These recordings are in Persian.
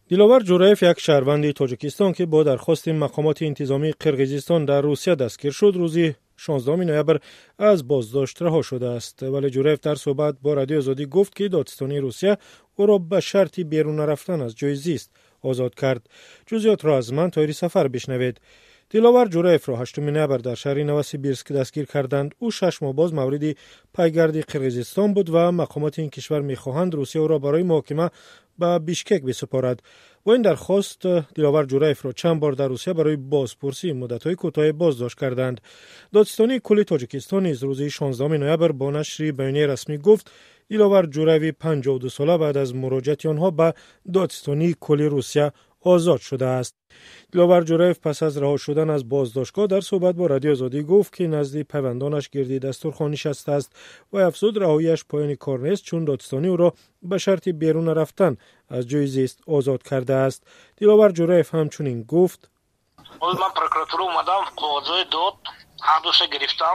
دلاور جوراєف یک شهروند تاجیکستان که با درخواست مقامات انتظامی قرقیزستان در روسیه دستگیر شد روز 16 نوامبر از بازداشت رها شده است. ولی جوراєف در صحبت با رادیو آزادی گفت که دادستانی روسیه او را به شرطی بیرون رفتن از جای زیست آزاد کرد. جزئیات را از من طاهری سفر بشنوید. دلاور جوراєف را 8 نوامبر در شهر نوسیبیرسک دستگیر کردند. او 6 ماه باز مورد پایگرد قرقیزستان بود و مقامات این کشور می‌خواهند روسیه او را برای محاکمه به بیشکک بسپارد. و این درخواست دلاور جوراєف را چند بار در روسیه برای بازپرسی مدت‌های کوتاه بازداشت کردند. دادستانی کل تاجیکستان نیز روز 16 نوامبر با نشر بیانیه رسمی گفت دلاور جوراєوی 52 ساله بعد از مراجعت آنها به دادستانی کل روسیه آزاد شده است. دلاور جوراєف پس از رها شدن از بازداشتگاه در صحبت با رادیو آزادی گفت که نزد پیوندانش گردی دسترخوان نشسته است و افزود رهاییش پایان کار نیست چون دادستانی او را به شرط بیرون رفتن از جای زیست آزاد کرده است. دلاور جوراєف همچنین گفت من پروکراتور اومدم قاضی داد هر دوش گرفتم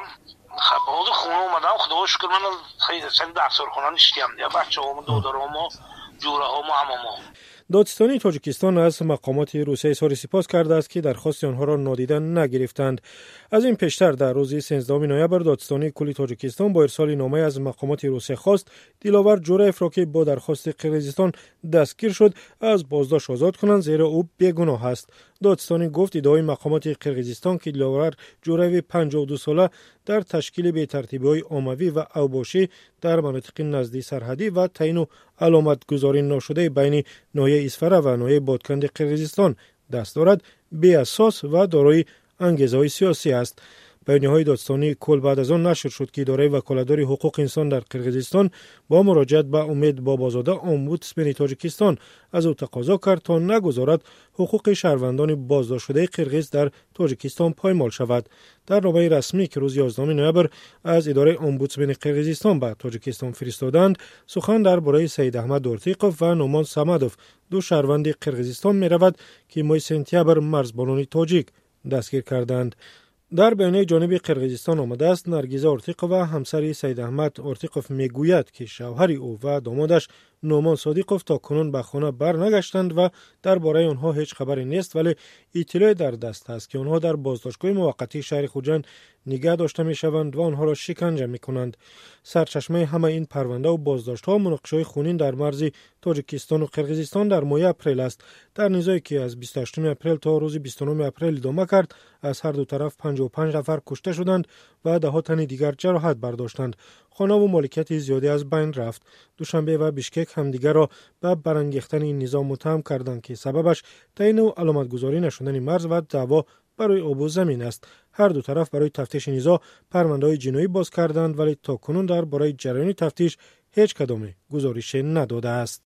باز خونه اومدم خدا شکر من خیلی سری دسترخوان نشدیم یا بچه‌هامو دادرامو جورهامو هممو. دادستانی تاجیکستان از مقامات روسیه اظهار سپاس کرده است که درخواست آنها را نادیده نگرفتند. از این پیشتر در روز 13 نوامبر دادستانی کل تاجیکستان با ارسال نامه از مقامات روسیه خواست دلاور جوراєف را که با درخواست قرقیزستان دستگیر شد از بازداشت آزاد کنند زیرا او بیگناه است. دادستانی گفت ادعای مقامات قرقیزستان که دلاور جوراєوی 52 ساله در تشکیل بی‌ترتیبی‌های عمومی و اوباشی در مناطق نزدیک سرحدی و تعیین و علامت گذاری ناشده بین ناحیه اسفره و ناحیه بادکند قرقیزستان دست دارد بی اساس و دارای انگیزه‌های سیاسی است. بیانیه‌های دادستانی کل بعد از آن نشر شد که اداره وکالتداری حقوق انسان در قرقیزستان با مراجعت به امید بابازاده امبودسمن تاجیکستان از او تقاضا کرد تا نگذارد حقوق شهروندان بازداشت شده قرقیز در تاجیکستان پایمال شود. در نامه رسمی که روز 11 نوامبر از اداره امبودسمن قرقیزستان به تاجیکستان فرستادند سخن درباره سید احمد اورتیقوف و نومان صمدوف دو شهروند قرقیزستان می‌رود که ماه سپتامبر مرزبانان تاجیک دستگیر کردند. در بیانیه جانب قرقیزستان آمده است نرگیزه اورتیقوف و همسر سید احمد اورتیقوف میگوید که شوهر او و دامادش نومان صادقوف تا کنون به خانه برنگشتند و درباره آنها هیچ خبری نیست ولی اطلاع در دست است که آنها در بازداشتگاه موقتی شهر خوجند نگاه داشته میشوند و آنها را شکنجه میکنند. سرچشمه همه این پرونده و بازداشت‌ها مناقشه‌های خونین در مرز تاجیکستان و قرقیزستان در ماه اپریل است. در نزاعی که از 28 اپریل تا روز 29 اپریل ادامه کرد از هر دو طرف 55 نفر کشته شدند و ده ها تن دیگر جراحت برداشتند. خانه و مالکیت زیادی از بین رفت. دوشنبه و بیشکک همدیگر را به برانگیختن این نظام متهم کردند که سببش تعیین و علامت گذاری نشدن مرز و دعوا برای آب و زمین است. هر دو طرف برای تفتیش نزاع پرونده‌های جنایی باز کردند ولی تا کنون درباره جریان تفتیش هیچ کدام گزارش نداده است.